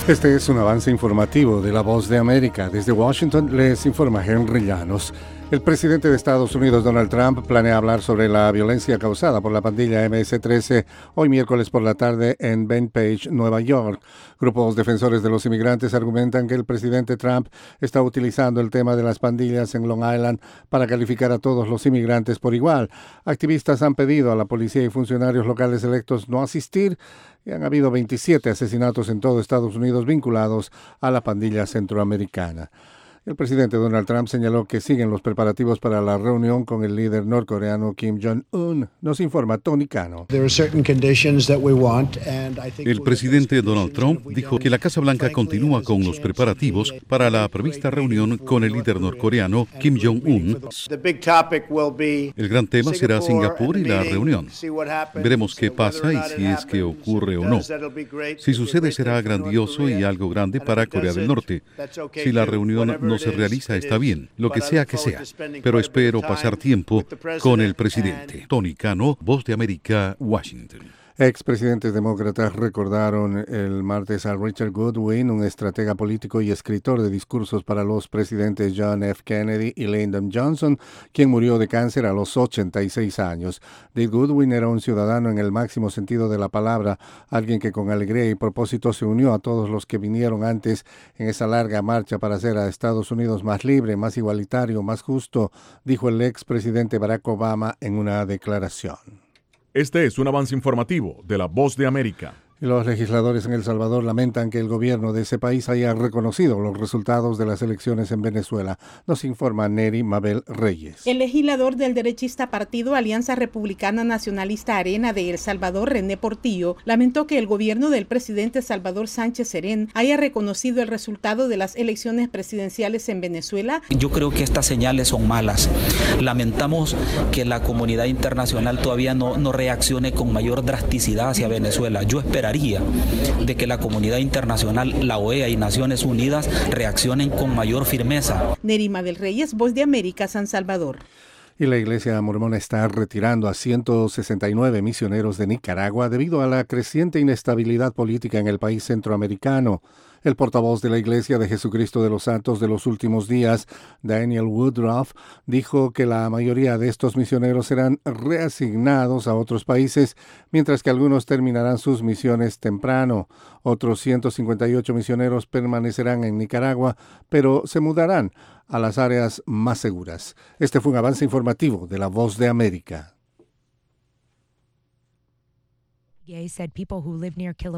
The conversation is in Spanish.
Este es un avance informativo de La Voz de América. Desde Washington les informa Henry Llanos. El presidente de Estados Unidos, Donald Trump, planea hablar sobre la violencia causada por la pandilla MS-13 hoy miércoles por la tarde en Bethpage, Nueva York. Grupos defensores de los inmigrantes argumentan que el presidente Trump está utilizando el tema de las pandillas en Long Island para calificar a todos los inmigrantes por igual. Activistas han pedido a la policía y funcionarios locales electos no asistir y han habido 27 asesinatos en todo Estados Unidos vinculados a la pandilla centroamericana. El presidente Donald Trump señaló que siguen los preparativos para la reunión con el líder norcoreano Kim Jong-un. Nos informa Tony Cano. El presidente Donald Trump dijo que la Casa Blanca continúa con los preparativos para la prevista reunión con el líder norcoreano Kim Jong-un. El gran tema será Singapur y la reunión. Veremos qué pasa y si es que ocurre o no. Si sucede será grandioso y algo grande para Corea del Norte. Si la reunión no se realiza está bien, lo que sea, pero espero pasar tiempo con el presidente. Tony Cano, Voz de América, Washington. Expresidentes demócratas recordaron el martes a Richard Goodwin, un estratega político y escritor de discursos para los presidentes John F. Kennedy y Lyndon Johnson, quien murió de cáncer a los 86 años. Dick Goodwin era un ciudadano en el máximo sentido de la palabra, alguien que con alegría y propósito se unió a todos los que vinieron antes en esa larga marcha para hacer a Estados Unidos más libre, más igualitario, más justo, dijo el expresidente Barack Obama en una declaración. Este es un avance informativo de La Voz de América. Los legisladores en El Salvador lamentan que el gobierno de ese país haya reconocido los resultados de las elecciones en Venezuela. Nos informa Neri Mabel Reyes. El legislador del derechista partido Alianza Republicana Nacionalista Arena de El Salvador, René Portillo, lamentó que el gobierno del presidente Salvador Sánchez Serén haya reconocido el resultado de las elecciones presidenciales en Venezuela. Yo creo que estas señales son malas. Lamentamos que la comunidad internacional todavía no reaccione con mayor drasticidad hacia Venezuela. Yo esperaría de que la comunidad internacional, la OEA y Naciones Unidas reaccionen con mayor firmeza. Nerima del Reyes, Voz de América, San Salvador. Y la Iglesia mormona está retirando a 169 misioneros de Nicaragua debido a la creciente inestabilidad política en el país centroamericano. El portavoz de la Iglesia de Jesucristo de los Santos de los Últimos Días, Daniel Woodruff, dijo que la mayoría de estos misioneros serán reasignados a otros países, mientras que algunos terminarán sus misiones temprano. Otros 158 misioneros permanecerán en Nicaragua, pero se mudarán a las áreas más seguras. Este fue un avance informativo de La Voz de América.